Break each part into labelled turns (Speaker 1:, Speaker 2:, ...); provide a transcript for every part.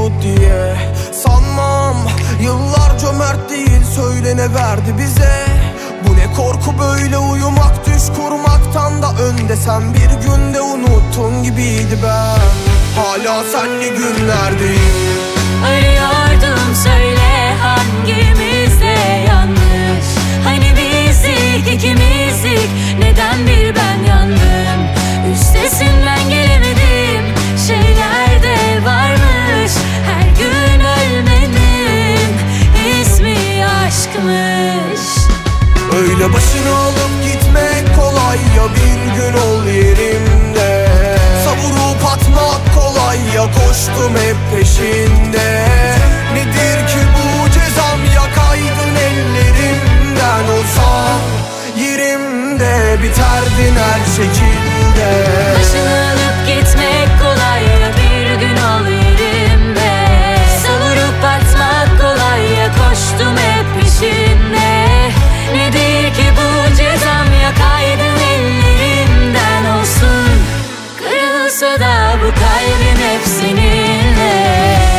Speaker 1: unut diye. Sanmam, yıllar cömert değil, söyle ne verdi bize. Bu ne korku böyle uyumak, düş kurmaktan da önde. Sen bir günde unuttun gibiydi ben. Hala senli günlerdeyim.
Speaker 2: Arıyordum, söyle hangimizde yanlış? Hani bizdik, ikimizdik, neden bir ben yandım? Üstesinden gelemedim, şeyler de varmış. Her gün ölmenin ismi aşkmış.
Speaker 1: Öyle başını alıp gitmek kolay ya, bir gün ol yerimde. Savurup atmak kolay ya, koştum hep peşinde. Nedir ki bu cezam, yakaydın ellerimden. Olsam yerimde, biterdin her şekilde.
Speaker 2: Başını alıp gitmek kolay ya, bir gün ol yerimde. Savurup atmak kolay ya, koştum hep peşinde. Nedir ki bu cezam, yakaydın ellerimden. Olsun, kırılsa da bu kalbim hep seninle.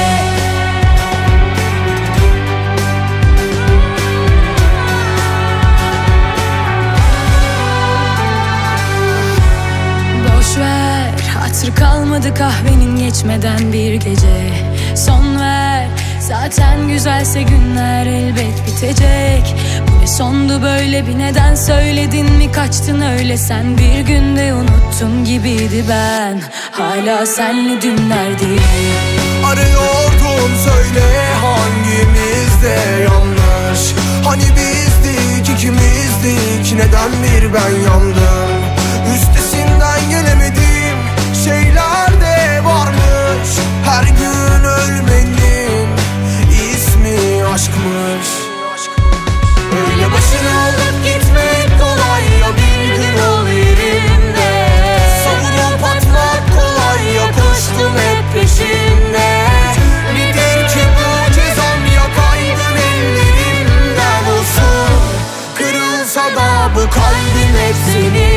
Speaker 2: Boşver, hatır kalmadı kahvenin geçmeden bir gece. Son ver, zaten güzelse günler elbet bitecek. Bu ne sondu böyle, bir neden söyledin mi, kaçtın öyle sen. Bir günde unuttun gibiydi ben, hala senli dünlerdeyim.
Speaker 1: Arıyordum, söyle hangimizde yanlış? Hani bizdik, ikimizdik, neden bir ben yandım? Üstesinden gelemedim, şeyler de varmış. Her gün ölmenin ismi aşkmış. Öyle başını alıp gitmek kolay ya, bir gün ol yerimde. Savurup atmak kolay ya, koştum hep peşinde. Nedir ki bu cezam, yakaydın ellerimden. Olsun, kırılsa da bu kalbim hep senin.